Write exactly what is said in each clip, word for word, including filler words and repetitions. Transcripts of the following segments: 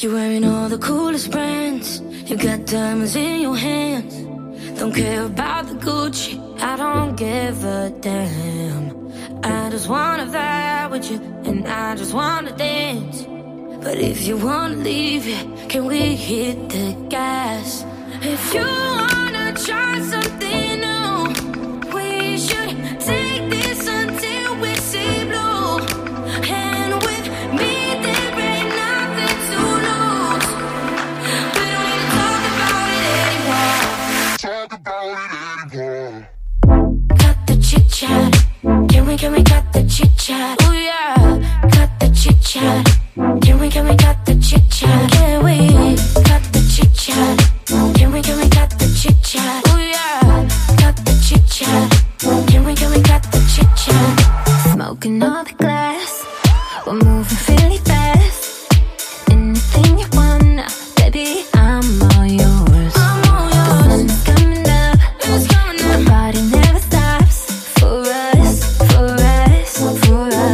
You're wearing all the coolest brands, you got diamonds in your hands. Don't care about the Gucci, I don't give a damn. I just wanna vibe with you, and I just wanna dance. But if you wanna leave, yeah, can we hit the gas? If you wanna try something new, we should take this until we see blue. And with me there ain't nothing to lose. We don't need to talk about it anymore. Talk about it anymore. Cut the chit chat. Can we, can we cut the chit chat? Oh yeah, cut the chit chat. Can we, can we cut the chit chat? Can we cut the chit chat? Can we, can we cut the chit chat? Oh yeah, cut the chit chat. Can we, can we cut the chit chat? Smoking all the glass, we're moving really fast. Anything you wanna, baby, I'm all yours. I'm all yours. The sun is coming up, it's coming up. My body never stops. For us, for us, for us.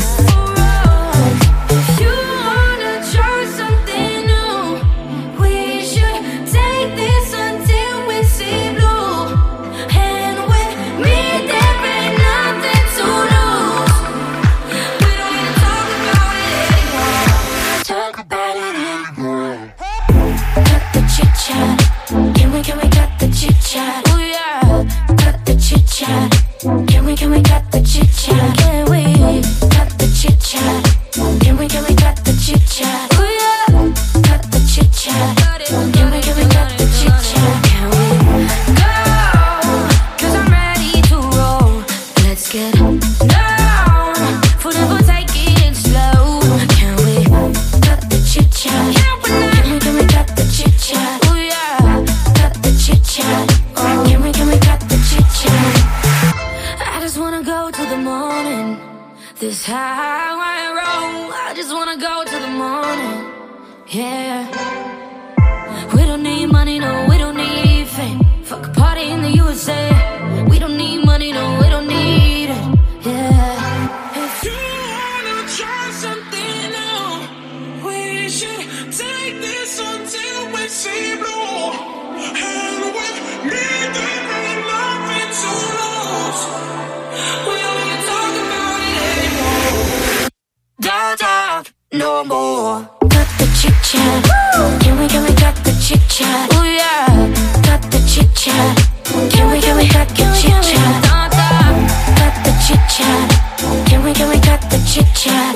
If you wanna try something new, we should take this until we see blue. And with me there ain't nothing to lose. We don't need to talk about it anymore. Talk about it anymore. Cut the chit chat. Can we, can we cut the chit chat? Oh yeah, cut the chit chat. Can we, can we cut the chit chat? Can we cut the chit chat? Can we, can we cut the chit chat? Oh yeah, cut the chit chat. Can we, can we cut the chit chat? Can we go? Cause I'm ready to roll. Let's get down. Forever take it slow. Can we cut the chit chat? Can we, can we cut the chit chat? Oh yeah, cut the chit chat. Can we, can we cut the chit chat? I just wanna go to the morning. This how I roll. I just wanna go to the morning. Yeah. We don't need money, no, we don't need fame. Fuck a party in the U S A. We don't need money, no, we don't need it. Yeah. If you wanna try something new, we should take this until we see blue. And with me there ain't nothing to lose. We don't need to talk about it anymore. Don't talk no more. Cut the chit chat. Can we, can we cut the chit chat? Oh yeah, cut the chit chat. Can we, can we cut the chit chat? Don't talk. Cut the chit chat. Can we, can we cut the chit chat?